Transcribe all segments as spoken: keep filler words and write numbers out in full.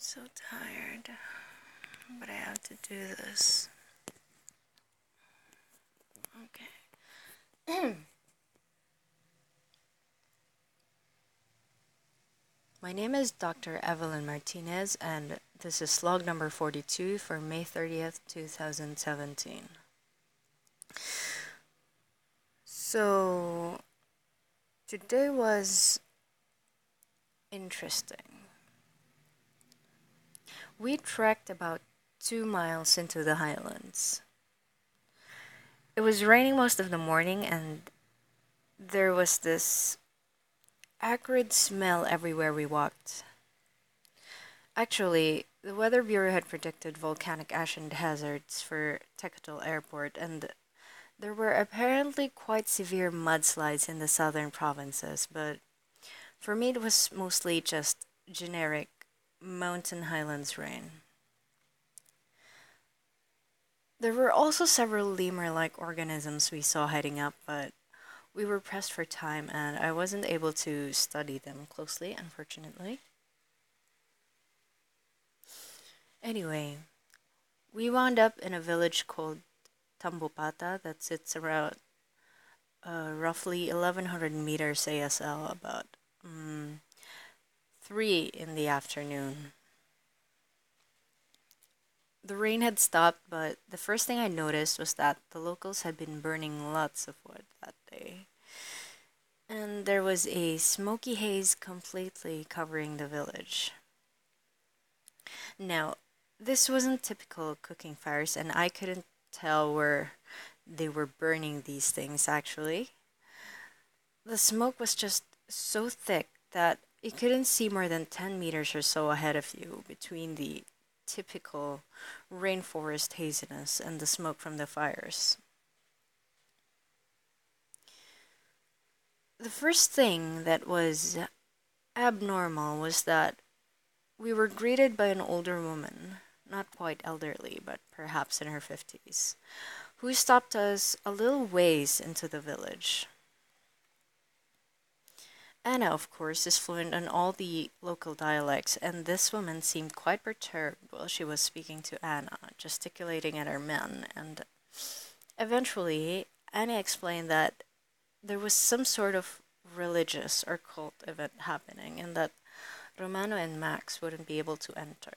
So tired, but I have to do this. Okay. My name is Doctor Evelyn Martinez, and this is log number forty-two for May thirtieth, two thousand seventeen. So, today was interesting. We trekked about two miles into the highlands. It was raining most of the morning, and there was this acrid smell everywhere we walked. Actually, the Weather Bureau had predicted volcanic ash and hazards for Tecatal Airport, and there were apparently quite severe mudslides in the southern provinces, but for me it was mostly just generic mountain highlands rain. There were also several lemur-like organisms we saw heading up, but we were pressed for time and I wasn't able to study them closely, unfortunately. Anyway, we wound up in a village called Tambopata that sits around uh, roughly eleven hundred meters A S L, about um, three in the afternoon. The rain had stopped, but the first thing I noticed was that the locals had been burning lots of wood that day. And there was a smoky haze completely covering the village. Now, this wasn't typical cooking fires, and I couldn't tell where they were burning these things actually. The smoke was just so thick that you couldn't see more than ten meters or so ahead of you between the typical rainforest haziness and the smoke from the fires. The first thing that was abnormal was that we were greeted by an older woman, not quite elderly, but perhaps in her fifties, who stopped us a little ways into the village. Anna, of course, is fluent in all the local dialects, and this woman seemed quite perturbed while she was speaking to Anna, gesticulating at her men, and eventually Anna explained that there was some sort of religious or cult event happening, and that Romano and Max wouldn't be able to enter.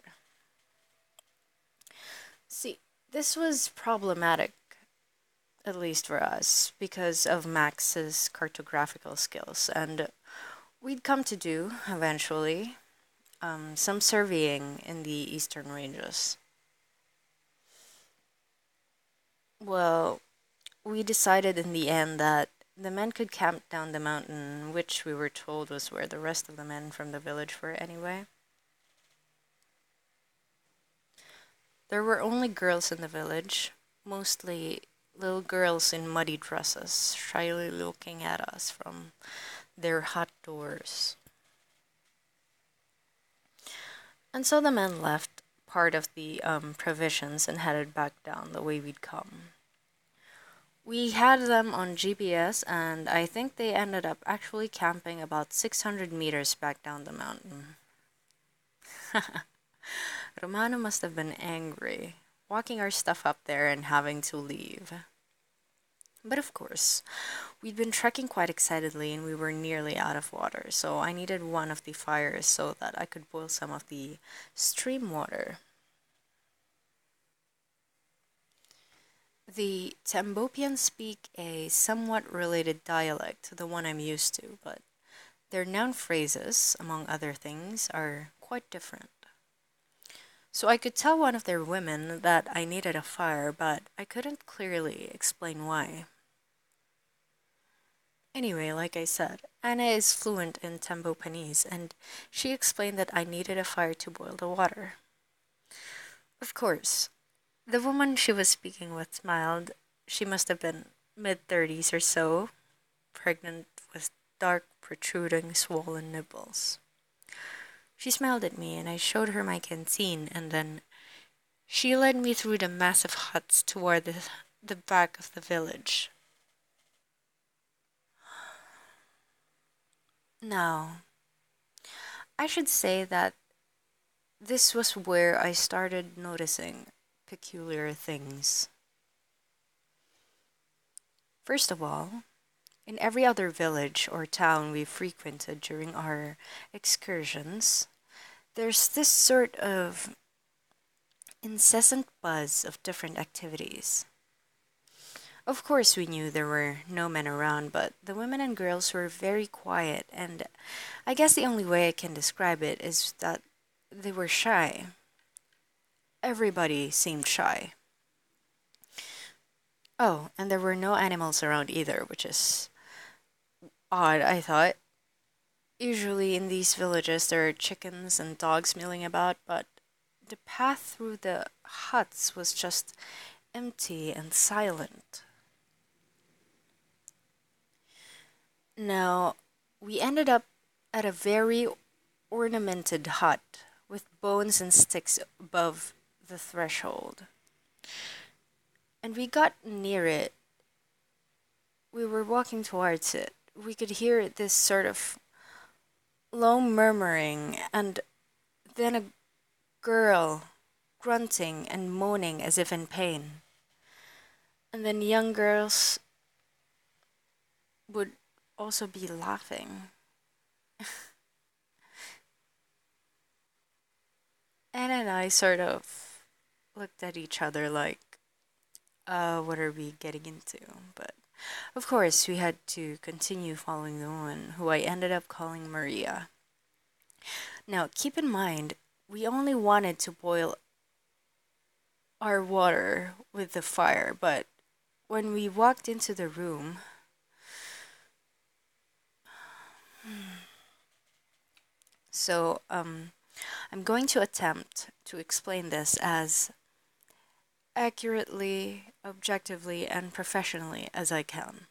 See, this was problematic, at least for us, because of Max's cartographical skills, and we'd come to do, eventually, um, some surveying in the eastern ranges. Well, we decided in the end that the men could camp down the mountain, which we were told was where the rest of the men from the village were anyway. There were only girls in the village, mostly little girls in muddy dresses, shyly looking at us from their hut doors. And so the men left part of the um, provisions and headed back down the way we'd come. We had them on G P S, and I think they ended up actually camping about six hundred meters back down the mountain. Romano must have been angry, walking our stuff up there and having to leave. But of course, we'd been trekking quite excitedly and we were nearly out of water, so I needed one of the fires so that I could boil some of the stream water. The Tambopians speak a somewhat related dialect to the one I'm used to, but their noun phrases, among other things, are quite different. So I could tell one of their women that I needed a fire, but I couldn't clearly explain why. Anyway, like I said, Anna is fluent in Tambopanese, and she explained that I needed a fire to boil the water. Of course, the woman she was speaking with smiled. She must have been mid thirties or so, pregnant with dark, protruding, swollen nipples. She smiled at me, and I showed her my canteen, and then she led me through the massive huts toward the, the back of the village. Now, I should say that This was where I started noticing peculiar things. First of all, in every other village or town we frequented during our excursions, there's this sort of incessant buzz of different activities. Of course, we knew there were no men around, but the women and girls were very quiet, and I guess the only way I can describe it is that they were shy. Everybody seemed shy. Oh, and there were no animals around either, which is odd, I thought. Usually in these villages there are chickens and dogs milling about, but the path through the huts was just empty and silent. Now, we ended up at a very ornamented hut with bones and sticks above the threshold. And we got near it. We were walking towards it. We could hear this sort of low murmuring, and then a girl grunting and moaning as if in pain. And then young girls would also be laughing. Anna and I sort of looked at each other like, uh, what are we getting into? But of course, we had to continue following the woman, who I ended up calling Maria. Now, keep in mind, we only wanted to boil our water with the fire, but when we walked into the room, so um, I'm going to attempt to explain this as accurately, objectively, and professionally as I can.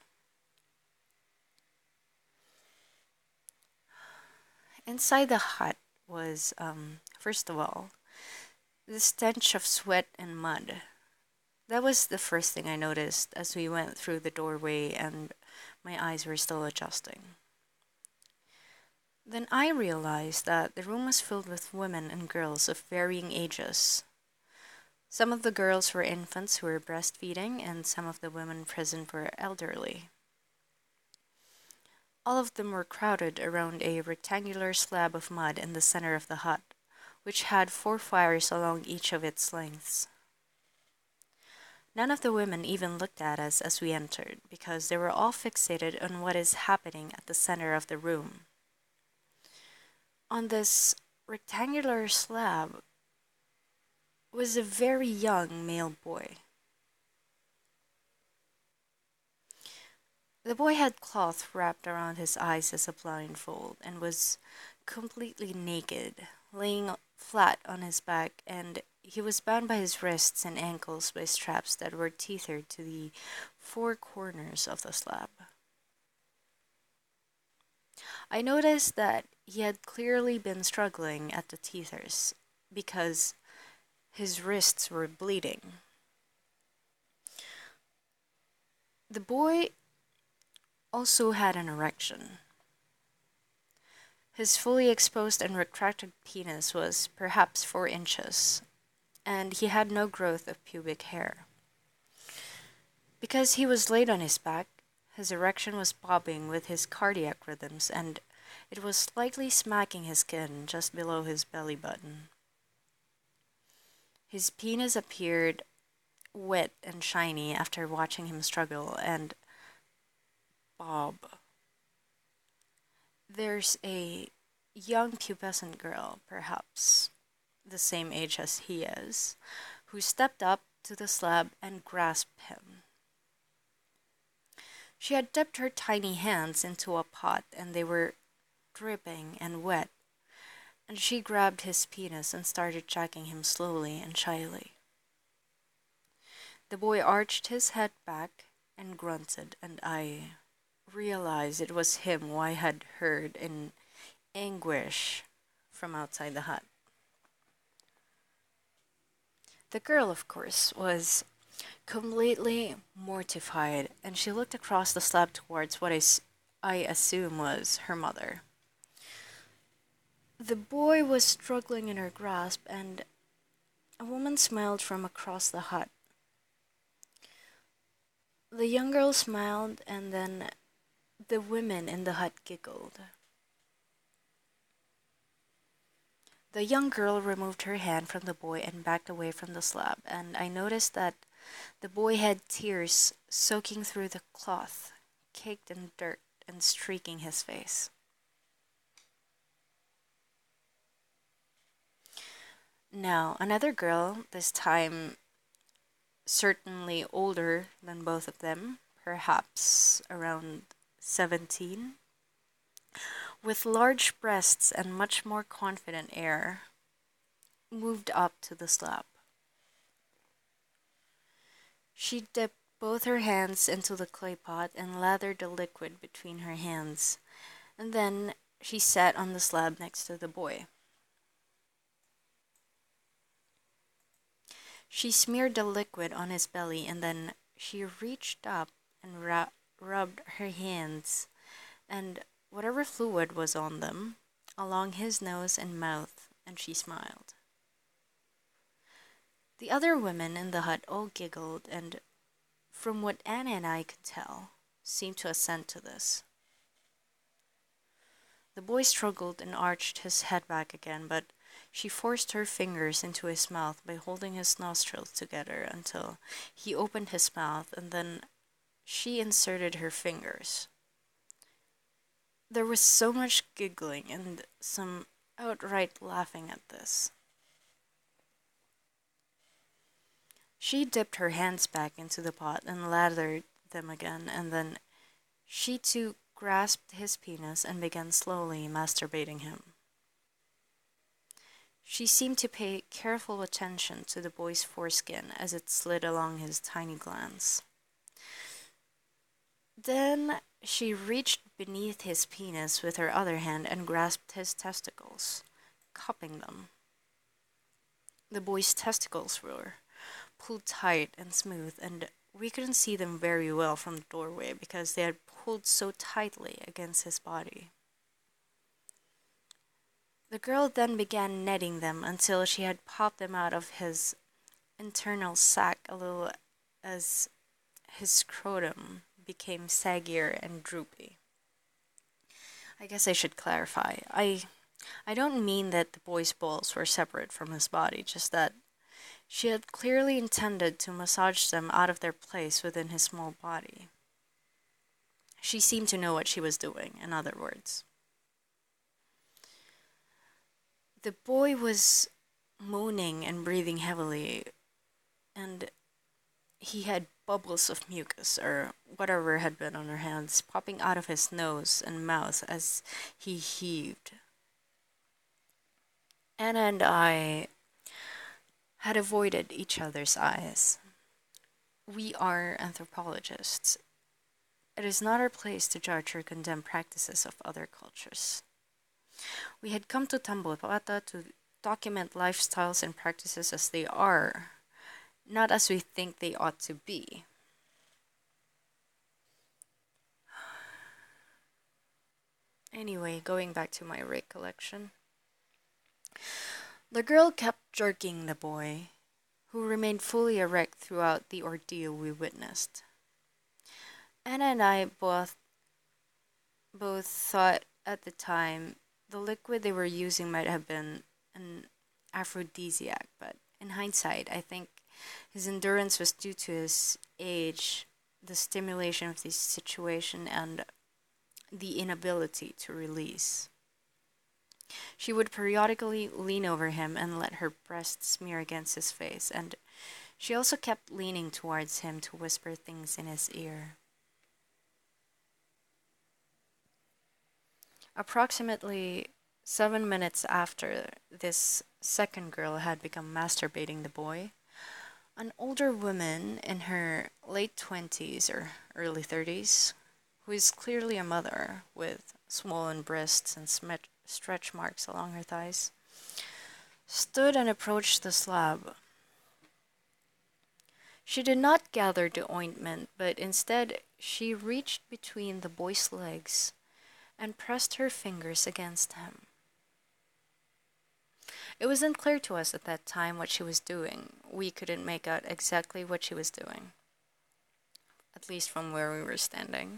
Inside the hut was, um, first of all, the stench of sweat and mud. That was the first thing I noticed as we went through the doorway and my eyes were still adjusting. Then I realized that the room was filled with women and girls of varying ages. Some of the girls were infants who were breastfeeding, and some of the women present were elderly. All of them were crowded around a rectangular slab of mud in the center of the hut, which had four fires along each of its lengths. None of the women even looked at us as we entered, because they were all fixated on what is happening at the center of the room. On this rectangular slab was a very young male boy. The boy had cloth wrapped around his eyes as a blindfold and was completely naked, laying flat on his back, and he was bound by his wrists and ankles by straps that were tethered to the four corners of the slab. I noticed that he had clearly been struggling at the tethers because his wrists were bleeding. The boy also had an erection. His fully exposed and retracted penis was perhaps four inches, and he had no growth of pubic hair. Because he was laid on his back, his erection was bobbing with his cardiac rhythms, and it was slightly smacking his skin just below his belly button. His penis appeared wet and shiny after watching him struggle and bob. There's a young pubescent girl, perhaps the same age as he is, who stepped up to the slab and grasped him. She had dipped her tiny hands into a pot and they were dripping and wet, and she grabbed his penis and started jacking him slowly and shyly. The boy arched his head back and grunted, and I realized it was him who I had heard in anguish from outside the hut. The girl, of course, was completely mortified, and she looked across the slab towards what I, I assume was her mother. The boy was struggling in her grasp, and a woman smiled from across the hut. The young girl smiled, and then the women in the hut giggled. The young girl removed her hand from the boy and backed away from the slab, and I noticed that the boy had tears soaking through the cloth, caked in dirt and streaking his face. Now, another girl, this time certainly older than both of them, perhaps around seventeen, with large breasts and much more confident air, moved up to the slab. She dipped both her hands into the clay pot and lathered the liquid between her hands, and then she sat on the slab next to the boy. She smeared the liquid on his belly, and then she reached up and ra- rubbed her hands and whatever fluid was on them along his nose and mouth, and she smiled. The other women in the hut all giggled, and from what Anna and I could tell, seemed to assent to this. The boy struggled and arched his head back again, but she forced her fingers into his mouth by holding his nostrils together until he opened his mouth, and then she inserted her fingers. There was so much giggling and some outright laughing at this. She dipped her hands back into the pot and lathered them again, and then she too grasped his penis and began slowly masturbating him. She seemed to pay careful attention to the boy's foreskin as it slid along his tiny glands. Then she reached beneath his penis with her other hand and grasped his testicles, cupping them. The boy's testicles were pulled tight and smooth, and we couldn't see them very well from the doorway because they had pulled so tightly against his body. The girl then began netting them until she had popped them out of his internal sac a little as his scrotum became saggier and droopy. I guess I should clarify. I I don't mean that the boy's balls were separate from his body, just that she had clearly intended to massage them out of their place within his small body. She seemed to know what she was doing, in other words. The boy was moaning and breathing heavily, and he had bubbles of mucus, or whatever had been on her hands, popping out of his nose and mouth as he heaved. Anna and I had avoided each other's eyes. We are anthropologists. It is not our place to judge or condemn practices of other cultures. We had come to Tambopata to document lifestyles and practices as they are, not as we think they ought to be. Anyway, going back to my recollection. The girl kept jerking the boy, who remained fully erect throughout the ordeal we witnessed. Anna and I both both thought at the time the liquid they were using might have been an aphrodisiac, but in hindsight, I think his endurance was due to his age, the stimulation of the situation, and the inability to release. She would periodically lean over him and let her breast smear against his face, and she also kept leaning towards him to whisper things in his ear. Approximately seven minutes after this second girl had begun masturbating the boy, an older woman in her late twenties or early thirties, who is clearly a mother with swollen breasts and smet- stretch marks along her thighs, stood and approached the slab. She did not gather the ointment, but instead she reached between the boy's legs and pressed her fingers against him. It wasn't clear to us at that time what she was doing. We couldn't make out exactly what she was doing, at least from where we were standing.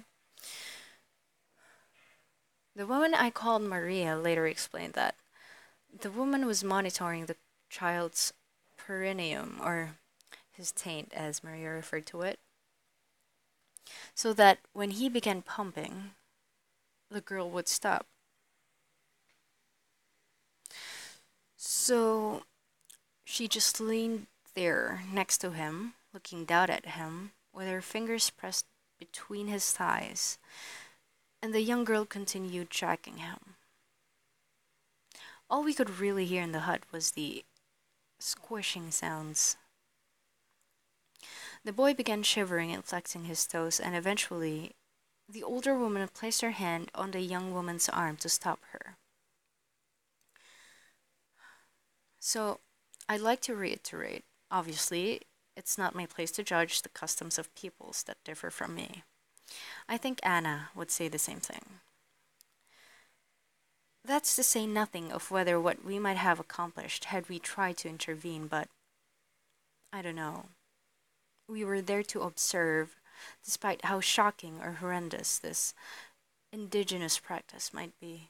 The woman I called Maria later explained that the woman was monitoring the child's perineum, or his taint as Maria referred to it, so that when he began pumping, the girl would stop. So she just leaned there next to him, looking down at him, with her fingers pressed between his thighs, and the young girl continued tracking him. All we could really hear in the hut was the squishing sounds. The boy began shivering and flexing his toes, and eventually, the older woman placed her hand on the young woman's arm to stop her. So, I'd like to reiterate, obviously, it's not my place to judge the customs of peoples that differ from me. I think Anna would say the same thing. That's to say nothing of whether what we might have accomplished had we tried to intervene, but I don't know. We were there to observe, despite how shocking or horrendous this indigenous practice might be.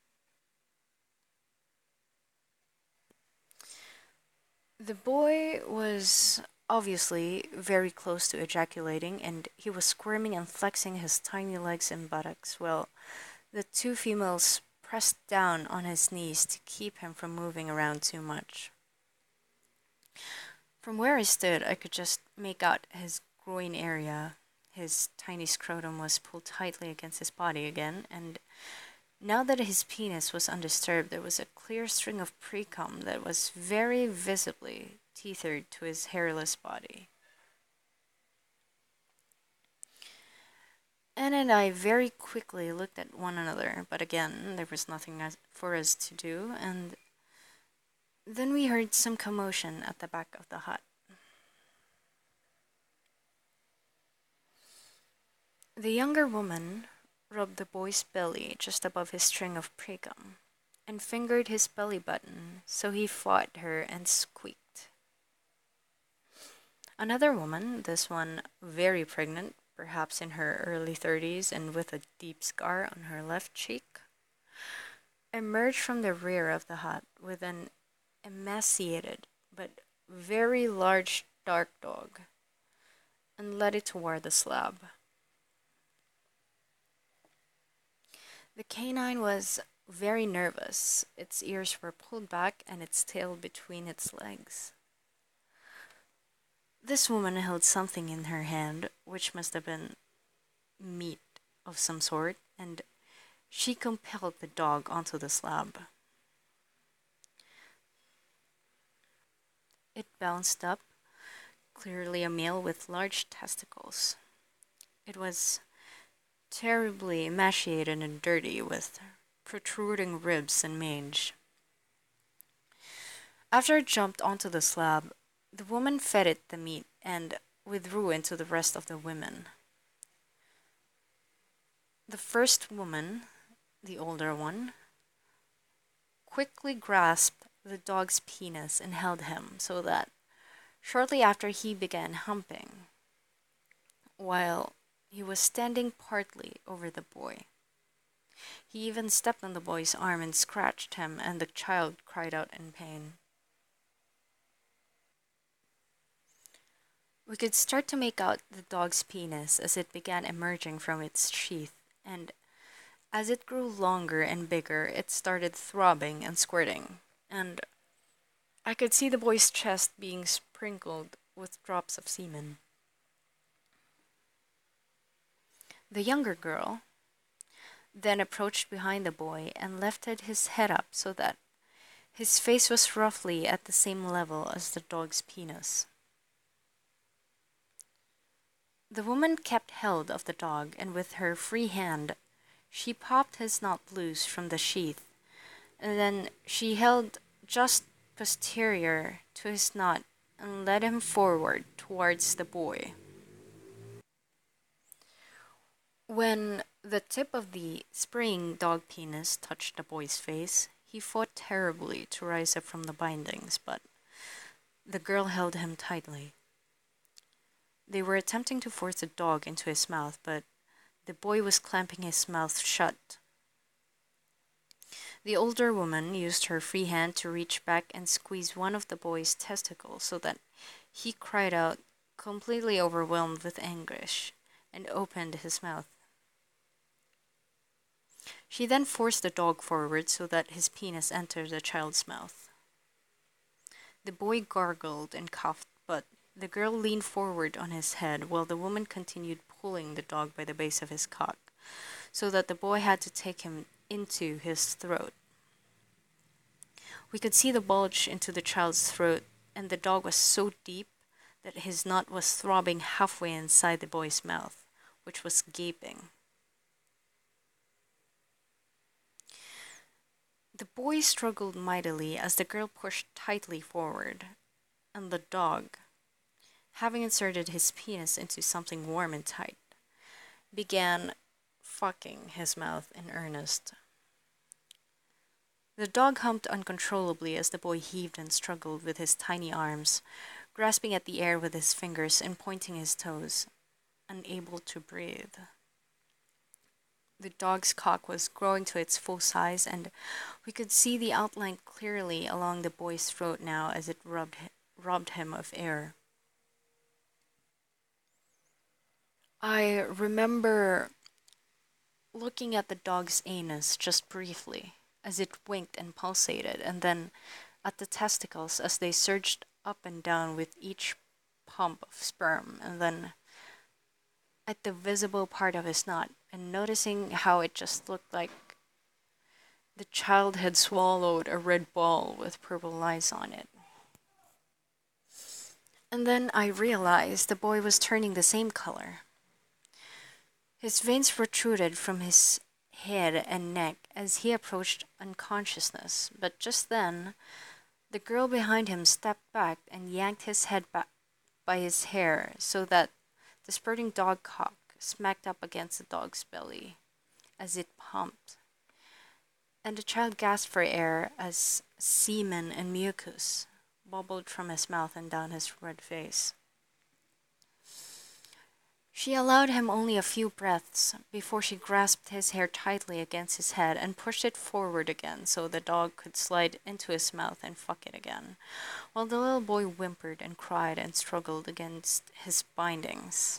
The boy was obviously very close to ejaculating, and he was squirming and flexing his tiny legs and buttocks, while the two females pressed down on his knees to keep him from moving around too much. From where I stood, I could just make out his groin area. His tiny scrotum was pulled tightly against his body again, and now that his penis was undisturbed, there was a clear string of precum that was very visibly tethered to his hairless body. Anna and I very quickly looked at one another, but again, there was nothing for us to do, and then we heard some commotion at the back of the hut. The younger woman rubbed the boy's belly just above his string of precum and fingered his belly button so he fought her and squeaked. Another woman, this one very pregnant, perhaps in her early thirties and with a deep scar on her left cheek, emerged from the rear of the hut with an emaciated but very large dark dog and led it toward the slab. The canine was very nervous. Its ears were pulled back and its tail between its legs. This woman held something in her hand, which must have been meat of some sort, and she compelled the dog onto the slab. It bounced up, clearly a male with large testicles. It was terribly emaciated and dirty, with protruding ribs and mange. After it jumped onto the slab, the woman fed it the meat and withdrew into the rest of the women. The first woman, the older one, quickly grasped the dog's penis and held him so that shortly after he began humping, while he was standing partly over the boy. He even stepped on the boy's arm and scratched him, and the child cried out in pain. We could start to make out the dog's penis as it began emerging from its sheath, and as it grew longer and bigger, it started throbbing and squirting, and I could see the boy's chest being sprinkled with drops of semen. The younger girl then approached behind the boy and lifted his head up so that his face was roughly at the same level as the dog's penis. The woman kept hold of the dog, and with her free hand, she popped his knot loose from the sheath, and then she held just posterior to his knot and led him forward towards the boy. When the tip of the spraying dog penis touched the boy's face, he He fought terribly to rise up from the bindings, but the girl held him tightly. They were attempting to force the dog into his mouth, but the boy was clamping his mouth shut. The older woman used her free hand to reach back and squeeze one of the boy's testicles so that he cried out, completely overwhelmed with anguish, and opened his mouth. She then forced the dog forward so that his penis entered the child's mouth. The boy gargled and coughed, but the girl leaned forward on his head while the woman continued pulling the dog by the base of his cock, so that the boy had to take him into his throat. We could see the bulge into the child's throat, and the dog was so deep that his nut was throbbing halfway inside the boy's mouth, which was gaping. The boy struggled mightily as the girl pushed tightly forward, and the dog, having inserted his penis into something warm and tight, began fucking his mouth in earnest. The dog humped uncontrollably as the boy heaved and struggled with his tiny arms, grasping at the air with his fingers and pointing his toes, unable to breathe. The dog's cock was growing to its full size, and we could see the outline clearly along the boy's throat now as it rubbed, robbed him of air. I remember looking at the dog's anus just briefly as it winked and pulsated, and then at the testicles as they surged up and down with each pump of sperm, and then at the visible part of his nut, and noticing how it just looked like the child had swallowed a red ball with purple lice on it. And then I realized the boy was turning the same color. His veins protruded from his head and neck as he approached unconsciousness, but just then, the girl behind him stepped back and yanked his head back by his hair so that the spurting dog cock smacked up against the dog's belly as it pumped, and the child gasped for air as semen and mucus bubbled from his mouth and down his red face. She allowed him only a few breaths before she grasped his hair tightly against his head and pushed it forward again so the dog could slide into his mouth and fuck it again, while the little boy whimpered and cried and struggled against his bindings.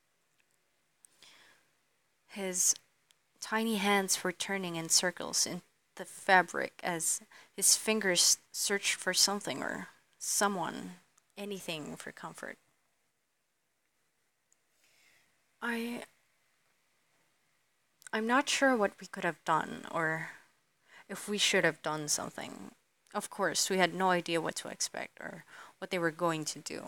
His tiny hands were turning in circles in the fabric as his fingers searched for something or someone, anything for comfort. I I'm not sure what we could have done or if we should have done something. Of course, we had no idea what to expect or what they were going to do.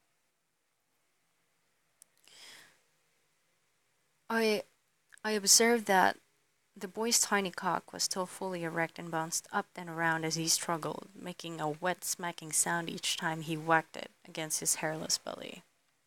I I observed that the boy's tiny cock was still fully erect and bounced up and around as he struggled, making a wet smacking sound each time he whacked it against his hairless belly.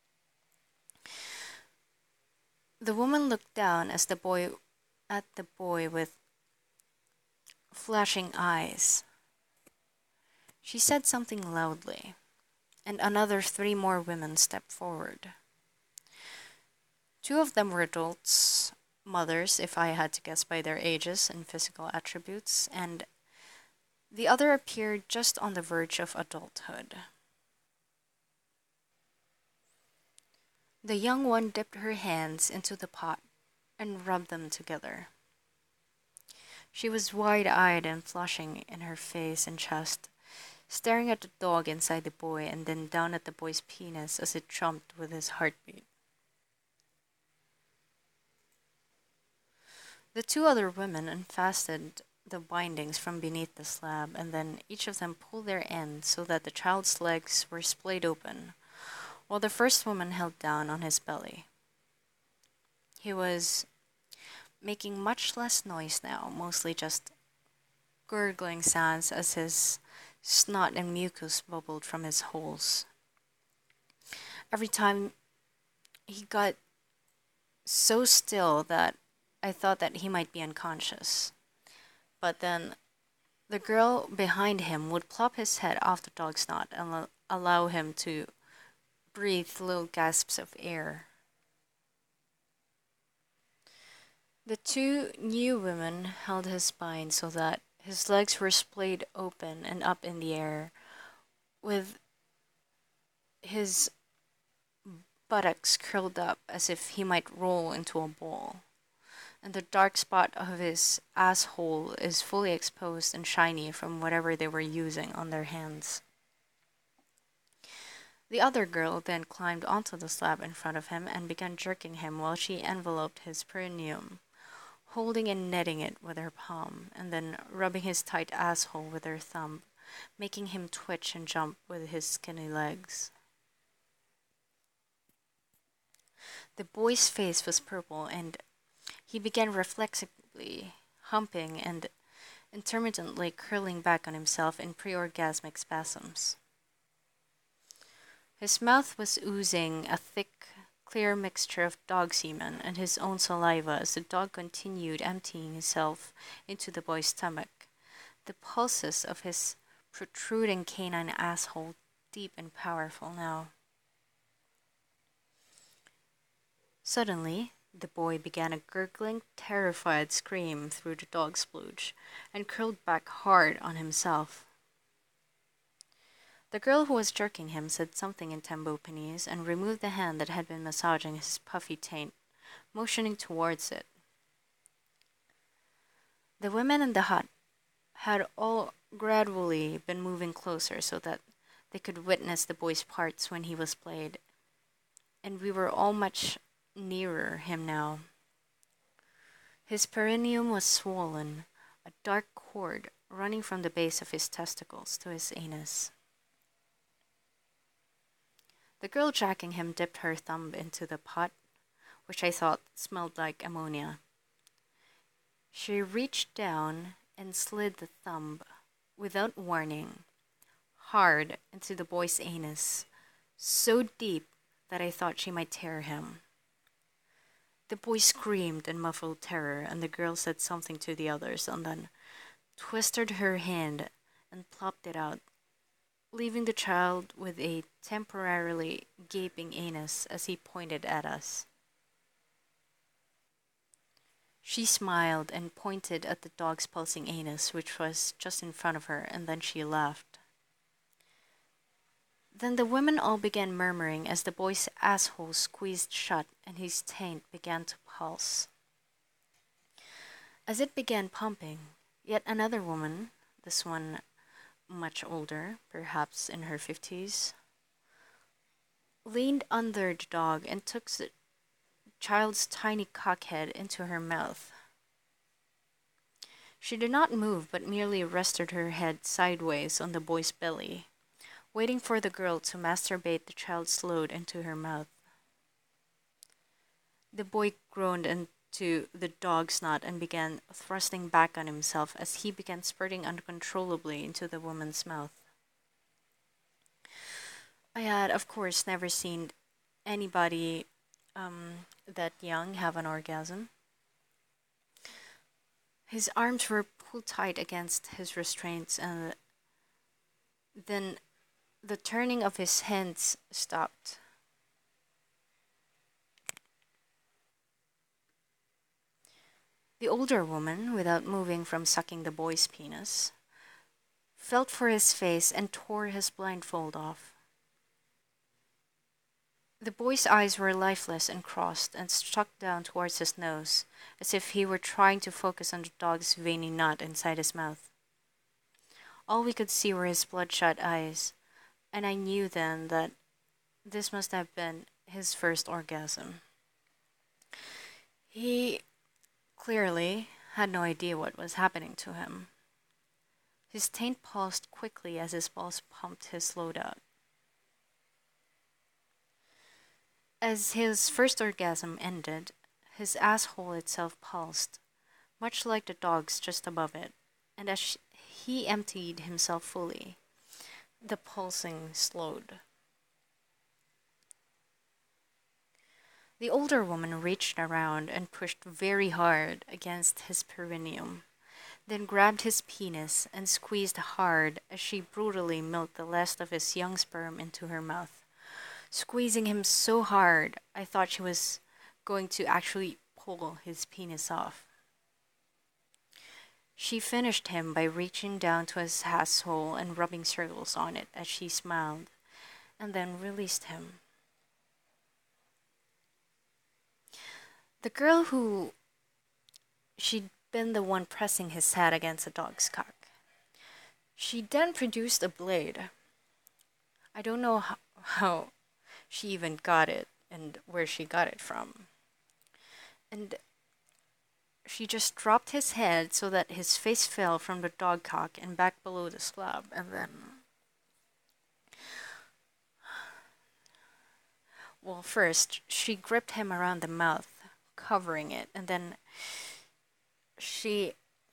The woman looked down as the boy at the boy with flashing eyes. She said something loudly, and another three more women stepped forward. Two of them were adults, mothers, if I had to guess by their ages and physical attributes, and the other appeared just on the verge of adulthood. The young one dipped her hands into the pot and rubbed them together. She was wide-eyed and flushing in her face and chest, staring at the dog inside the boy and then down at the boy's penis as it trumped with his heartbeat. The two other women unfastened the bindings from beneath the slab, and then each of them pulled their end so that the child's legs were splayed open, while the first woman held down on his belly. He was making much less noise now, mostly just gurgling sounds as his snot and mucus bubbled from his holes. Every time he got so still that I thought that he might be unconscious. But then The girl behind him would plop his head off the dog's knot and al- allow him to breathe little gasps of air. The two new women held his spine so that his legs were splayed open and up in the air, with his buttocks curled up as if he might roll into a ball. And the dark spot of his asshole is fully exposed and shiny from whatever they were using on their hands. The other girl then climbed onto the slab in front of him and began jerking him while she enveloped his perineum, holding and netting it with her palm, and then rubbing his tight asshole with her thumb, making him twitch and jump with his skinny legs. The boy's face was purple, and he began reflexively humping and intermittently curling back on himself in pre-orgasmic spasms. His mouth was oozing a thick, clear mixture of dog semen and his own saliva as the dog continued emptying himself into the boy's stomach, the pulses of his protruding canine asshole deep and powerful now. Suddenly, the boy began a gurgling, terrified scream through the dog's splooge and curled back hard on himself. The girl who was jerking him said something in Tambo-Panese and removed the hand that had been massaging his puffy taint, motioning towards it. The women in the hut had all gradually been moving closer so that they could witness the boy's parts when he was played, and we were all much nearer him now. His perineum was swollen, a dark cord running from the base of his testicles to his anus. The girl jacking him dipped her thumb into the pot, which I thought smelled like ammonia. She reached down and slid the thumb, without warning, hard into the boy's anus, so deep that I thought she might tear him. The boy screamed in muffled terror, and the girl said something to the others, and then twisted her hand and plopped it out, leaving the child with a temporarily gaping anus as he pointed at us. She smiled and pointed at the dog's pulsing anus, which was just in front of her, and then she laughed. Then the women all began murmuring as the boy's asshole squeezed shut and his taint began to pulse. As it began pumping, yet another woman, this one much older, perhaps in her fifties, leaned under the dog and took the child's tiny cockhead into her mouth. She did not move but merely rested her head sideways on the boy's belly, waiting for the girl to masturbate the child's load into her mouth. The boy groaned into the dog's knot and began thrusting back on himself as he began spurting uncontrollably into the woman's mouth. I had, of course, never seen anybody um, that young have an orgasm. His arms were pulled tight against his restraints, and then the turning of his hands stopped. The older woman, without moving from sucking the boy's penis, felt for his face and tore his blindfold off. The boy's eyes were lifeless and crossed and struck down towards his nose, as if he were trying to focus on the dog's veiny knot inside his mouth. All we could see were his bloodshot eyes, and I knew then that this must have been his first orgasm. He clearly had no idea what was happening to him. His taint pulsed quickly as his balls pumped his load out. As his first orgasm ended, his asshole itself pulsed, much like the dog's just above it, and as he emptied himself fully, the pulsing slowed. The older woman reached around and pushed very hard against his perineum, then grabbed his penis and squeezed hard as she brutally milked the last of his young sperm into her mouth, squeezing him so hard I thought she was going to actually pull his penis off. She finished him by reaching down to his asshole and rubbing circles on it as she smiled, and then released him. The girl who she'd been the one pressing his head against the dog's cock. She then produced a blade. I don't know how, how she even got it and where she got it from. And she just dropped his head so that his face fell from the dog cock and back below the slab, and then. Well, first, she gripped him around the mouth, covering it, and then she.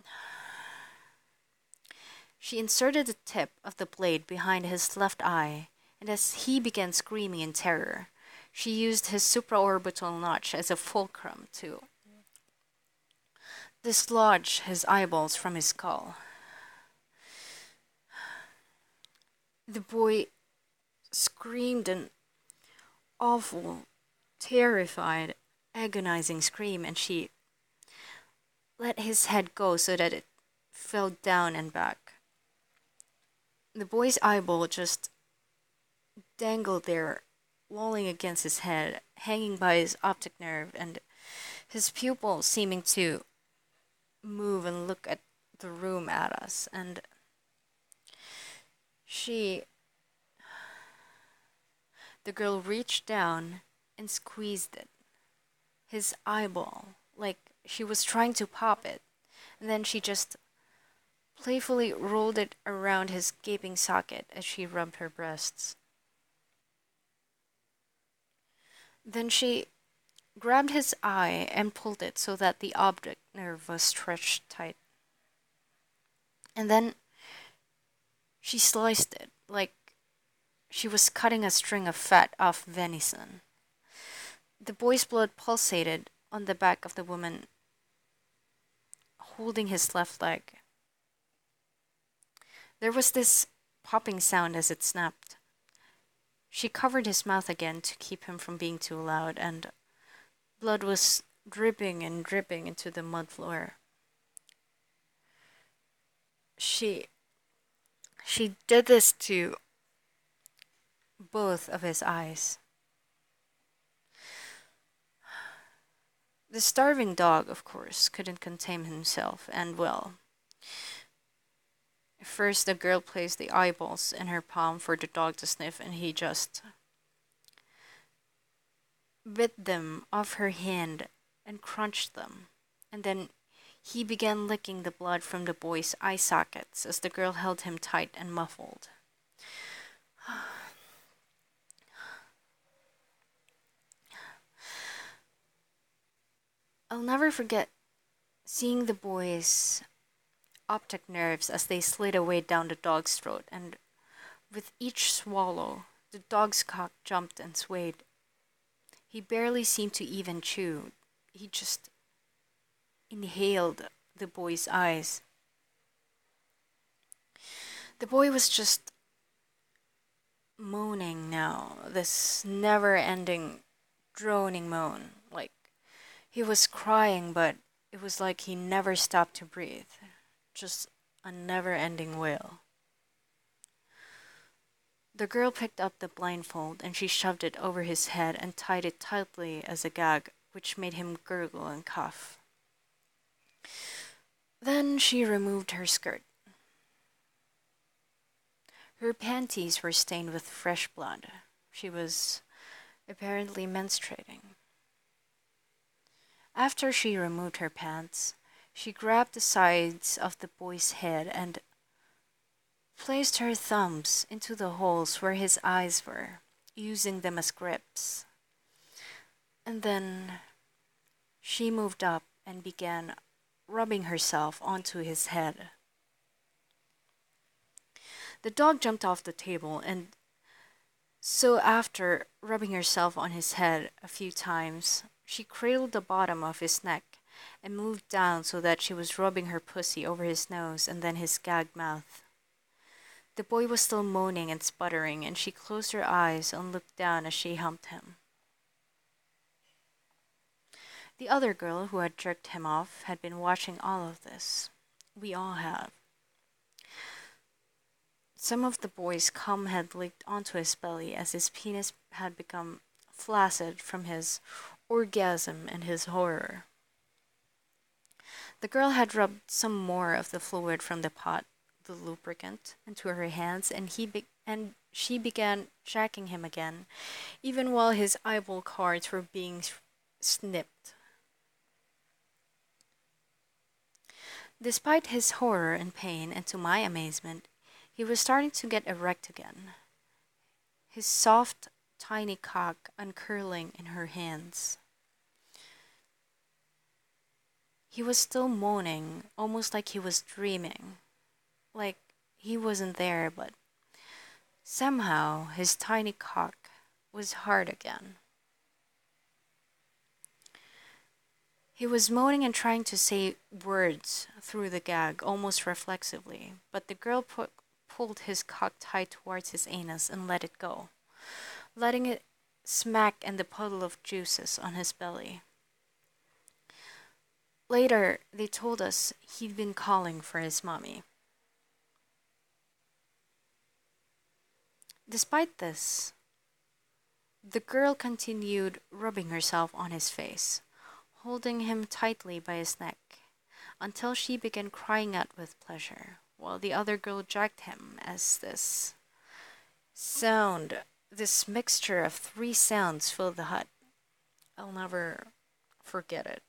She inserted the tip of the blade behind his left eye, and as he began screaming in terror, she used his supraorbital notch as a fulcrum to dislodge his eyeballs from his skull. The boy screamed an awful, terrified, agonizing scream, and she let his head go so that it fell down and back. The boy's eyeball just dangled there, lolling against his head, hanging by his optic nerve, and his pupil seeming to move and look at the room at us. And she. The girl reached down and squeezed it. His eyeball, like she was trying to pop it, and then she just playfully rolled it around his gaping socket as she rubbed her breasts. Then she grabbed his eye and pulled it so that the optic nerve was stretched tight. And then she sliced it like she was cutting a string of fat off venison. The boy's blood pulsated on the back of the woman holding his left leg. There was this popping sound as it snapped. She covered his mouth again to keep him from being too loud, and blood was dripping and dripping into the mud floor. She she did this to both of his eyes. The starving dog, of course, couldn't contain himself, and well, first the girl placed the eyeballs in her palm for the dog to sniff, and he just bit them off her hand and crunched them. And then he began licking the blood from the boy's eye sockets as the girl held him tight and muffled. I'll never forget seeing the boy's optic nerves as they slid away down the dog's throat, and with each swallow, the dog's cock jumped and swayed. He barely seemed to even chew. He just inhaled the boy's eyes. The boy was just moaning now, this never-ending, droning moan. Like, he was crying, but it was like he never stopped to breathe. Just a never-ending wail. The girl picked up the blindfold and she shoved it over his head and tied it tightly as a gag, which made him gurgle and cough. Then she removed her skirt. Her panties were stained with fresh blood. She was apparently menstruating. After she removed her pants, she grabbed the sides of the boy's head and placed her thumbs into the holes where his eyes were, using them as grips. And then she moved up and began rubbing herself onto his head. The dog jumped off the table, and so after rubbing herself on his head a few times, she cradled the bottom of his neck and moved down so that she was rubbing her pussy over his nose and then his gagged mouth. The boy was still moaning and sputtering, and she closed her eyes and looked down as she humped him. The other girl who had jerked him off had been watching all of this. We all have. Some of the boy's cum had leaked onto his belly as his penis had become flaccid from his orgasm and his horror. The girl had rubbed some more of the fluid from the pot, the lubricant, into her hands, and he be- and she began jacking him again, even while his eyeball cards were being s- snipped. Despite his horror and pain, and to my amazement, he was starting to get erect again, his soft, tiny cock uncurling in her hands. He was still moaning, almost like he was dreaming, like he wasn't there, but somehow his tiny cock was hard again. He was moaning and trying to say words through the gag, almost reflexively, but the girl pu- pulled his cock tight towards his anus and let it go, letting it smack in the puddle of juices on his belly. Later, they told us he'd been calling for his mommy. Despite this, the girl continued rubbing herself on his face, holding him tightly by his neck, until she began crying out with pleasure, while the other girl jacked him as this sound, this mixture of three sounds filled the hut. I'll never forget it.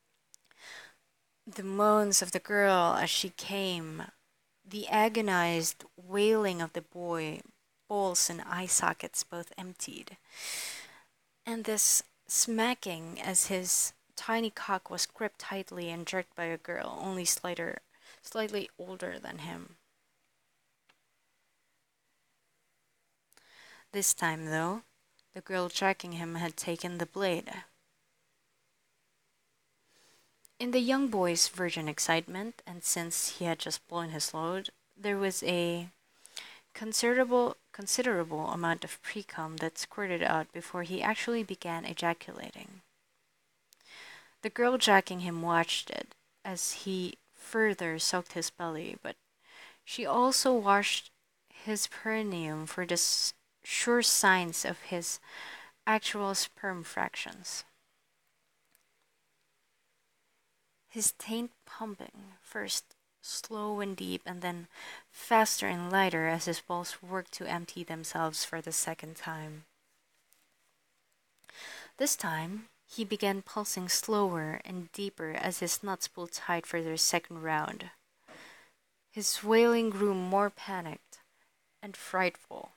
The moans of the girl as she came, the agonized wailing of the boy, balls and eye sockets both emptied, and this smacking as his tiny cock was gripped tightly and jerked by a girl only slighter, slightly older than him. This time, though, the girl jerking him had taken the blade. In the young boy's virgin excitement, and since he had just blown his load, there was a considerable considerable amount of pre-cum that squirted out before he actually began ejaculating. The girl jacking him watched it as he further soaked his belly, but she also watched his perineum for the s- sure signs of his actual sperm fractions. His taint pumping, first slow and deep, and then faster and lighter as his balls worked to empty themselves for the second time. This time, he began pulsing slower and deeper as his nuts pulled tight for their second round. His wailing grew more panicked and frightful.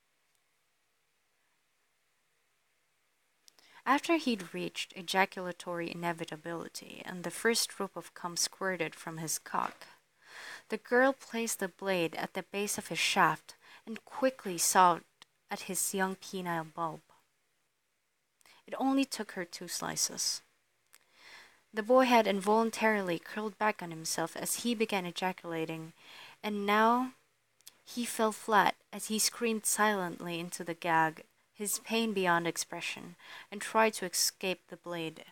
After he'd reached ejaculatory inevitability and the first drop of cum squirted from his cock, the girl placed the blade at the base of his shaft and quickly sawed at his young penile bulb. It only took her two slices. The boy had involuntarily curled back on himself as he began ejaculating, and now he fell flat as he screamed silently into the gag, his pain beyond expression, and tried to escape the blade.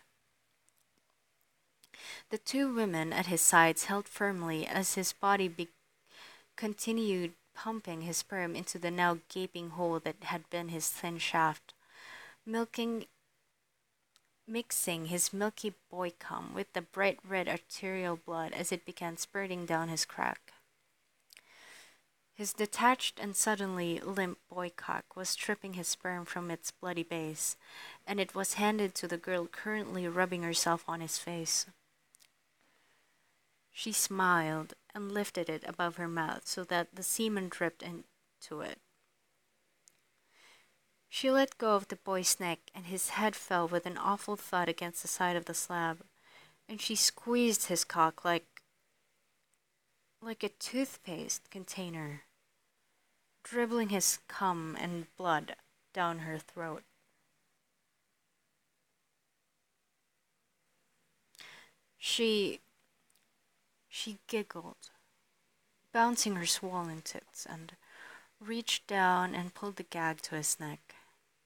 The two women at his sides held firmly as his body be- continued pumping his sperm into the now gaping hole that had been his thin shaft, milking mixing his milky boy cum with the bright red arterial blood as it began spurting down his crack. His detached and suddenly limp boy cock was stripping his sperm from its bloody base, and it was handed to the girl currently rubbing herself on his face. She smiled and lifted it above her mouth so that the semen dripped into it. She let go of the boy's neck, and his head fell with an awful thud against the side of the slab, and she squeezed his cock like like a toothpaste container, dribbling his cum and blood down her throat. She she giggled, bouncing her swollen tits, and reached down and pulled the gag to his neck.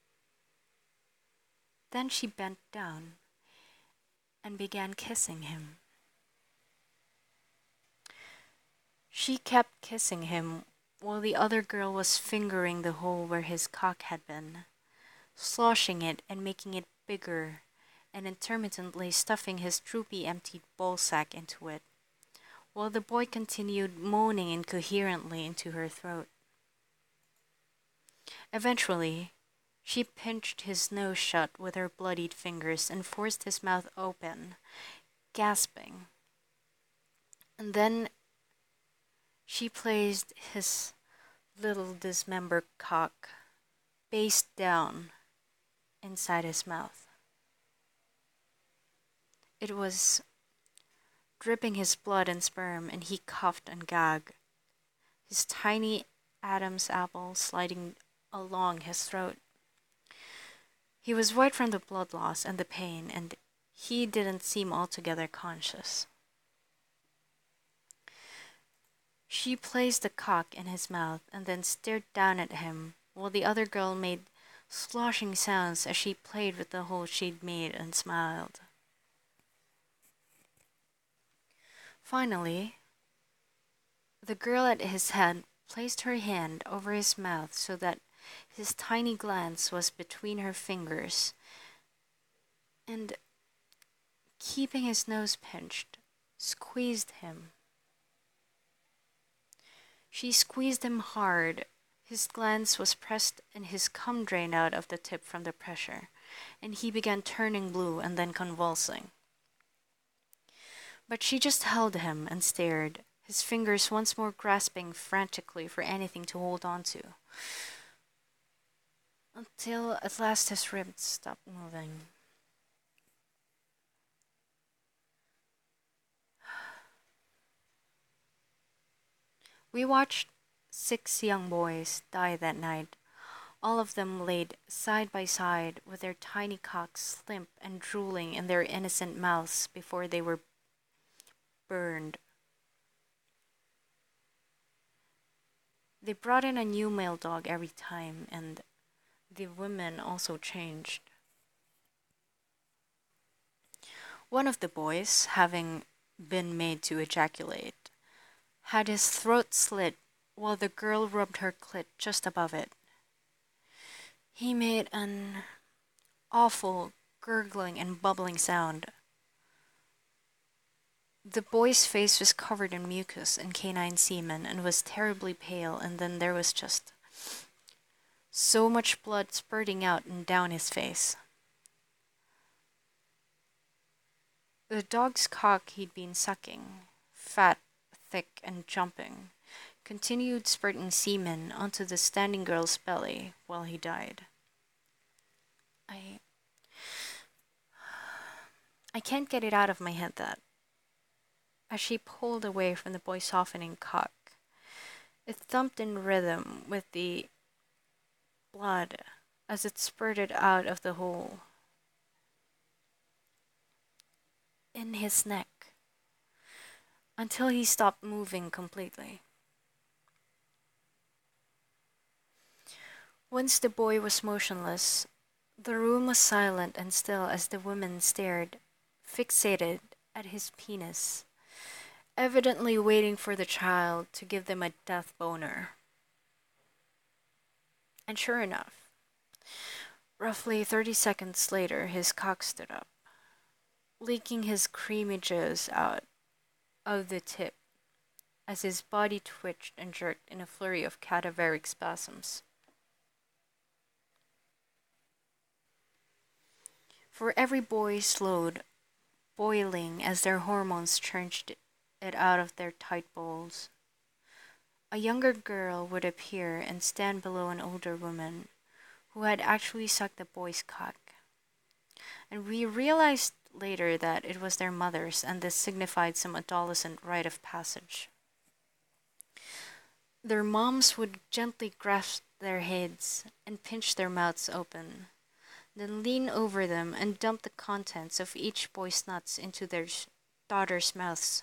Then she bent down and began kissing him. She kept kissing him while the other girl was fingering the hole where his cock had been, sloshing it and making it bigger, and intermittently stuffing his droopy emptied ballsack into it, while the boy continued moaning incoherently into her throat. Eventually, she pinched his nose shut with her bloodied fingers and forced his mouth open, gasping. And then she placed his little dismembered cock face down inside his mouth. It was dripping his blood and sperm, and he coughed and gagged, his tiny Adam's apple sliding along his throat. He was white from the blood loss and the pain, and he didn't seem altogether conscious. She placed the cock in his mouth and then stared down at him while the other girl made sloshing sounds as she played with the hole she'd made and smiled. Finally, the girl at his head placed her hand over his mouth so that his tiny glance was between her fingers, and, keeping his nose pinched, squeezed him. She squeezed him hard. His glance was pressed and his cum drained out of the tip from the pressure, and he began turning blue and then convulsing. But she just held him and stared, his fingers once more grasping frantically for anything to hold on to, until at last his ribs stopped moving. We watched six young boys die that night, all of them laid side by side with their tiny cocks limp and drooling in their innocent mouths before they were burned. They brought in a new male dog every time, and the women also changed. One of the boys, having been made to ejaculate, had his throat slit while the girl rubbed her clit just above it. He made an awful gurgling and bubbling sound. The boy's face was covered in mucus and canine semen and was terribly pale, and then there was just so much blood spurting out and down his face. The dog's cock he'd been sucking, fat, thick, and jumping, continued spurting semen onto the standing girl's belly while he died. I. I can't get it out of my head that, as she pulled away from the boy's softening cock, it thumped in rhythm with the blood as it spurted out of the hole in his neck until he stopped moving completely. Once the boy was motionless, the room was silent and still as the women stared, fixated at his penis, evidently waiting for the child to give them a death boner. And sure enough, roughly thirty seconds later, his cock stood up, leaking his creamy juice out of the tip as his body twitched and jerked in a flurry of cadaveric spasms. For every boy slowed, boiling as their hormones churnched it out of their tight bowls, a younger girl would appear and stand below an older woman who had actually sucked the boy's cock. And we realized later that it was their mothers, and this signified some adolescent rite of passage. Their moms would gently grasp their heads and pinch their mouths open, then lean over them and dump the contents of each boy's nuts into their daughters' mouths.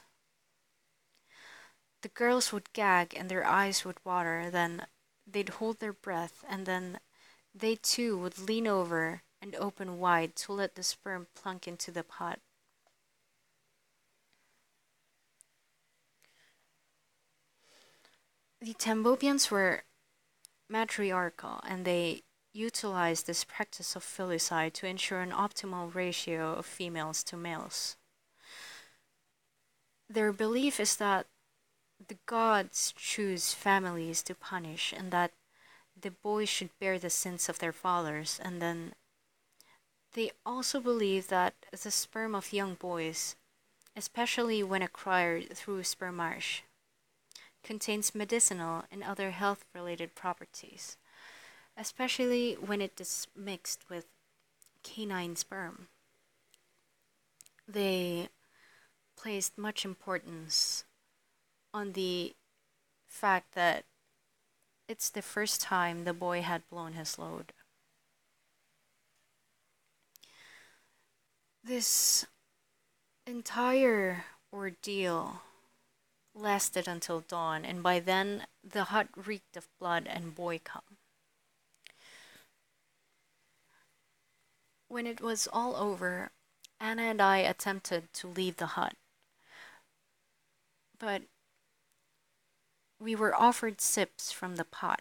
The girls would gag and their eyes would water, then they'd hold their breath, and then they too would lean over and open wide to let the sperm plunk into the pot. The Tambopians were matriarchal, and they utilized this practice of filicide to ensure an optimal ratio of females to males. Their belief is that the gods choose families to punish, and that the boys should bear the sins of their fathers, and then they also believe that the sperm of young boys, especially when acquired through spermarsh, contains medicinal and other health related properties, especially when it is mixed with canine sperm. They placed much importance on the fact that it's the first time the boy had blown his load. This entire ordeal lasted until dawn, and by then the hut reeked of blood and boy cum. When it was all over, Anna and I attempted to leave the hut, but we were offered sips from the pot.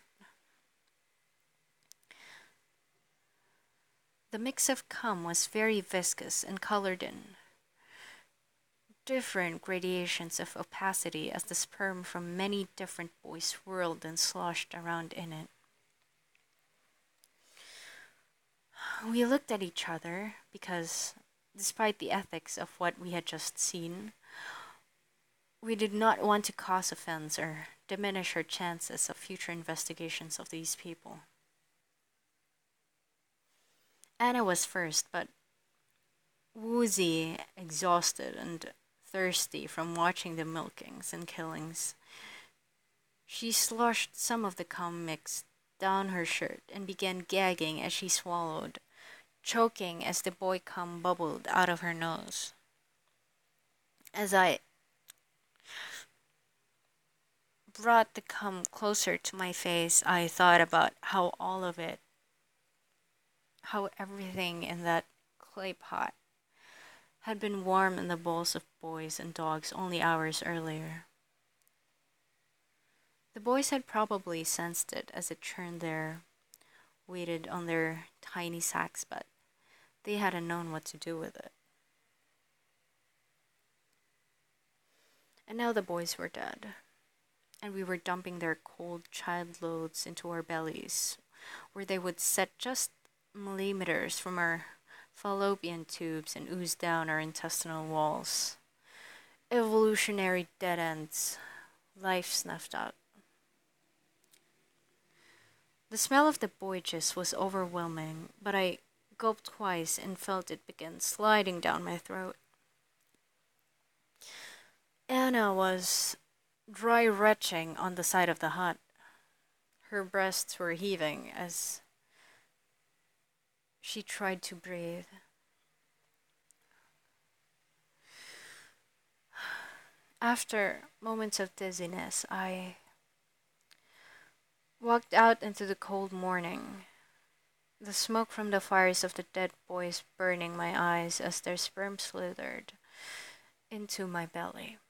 The mix of cum was very viscous and colored in different gradations of opacity as the sperm from many different boys swirled and sloshed around in it. We looked at each other because, despite the ethics of what we had just seen, we did not want to cause offense or diminish our chances of future investigations of these people. Anna was first, but woozy, exhausted, and thirsty from watching the milkings and killings, she sloshed some of the cum mix down her shirt and began gagging as she swallowed, choking as the boy cum bubbled out of her nose. As I brought the cum closer to my face, I thought about how all of it, how everything in that clay pot had been warm in the bowls of boys and dogs only hours earlier. The boys had probably sensed it as it churned there, waited on their tiny sacks, but they hadn't known what to do with it. And now the boys were dead, and we were dumping their cold child loads into our bellies, where they would set just millimeters from our fallopian tubes and ooze down our intestinal walls. Evolutionary dead ends, life snuffed out. The smell of the boy jizz was overwhelming, but I gulped twice and felt it begin sliding down my throat. Anna was dry retching on the side of the hut. Her breasts were heaving as she tried to breathe. After moments of dizziness, I walked out into the cold morning, the smoke from the fires of the dead boys burning my eyes as their sperm slithered into my belly.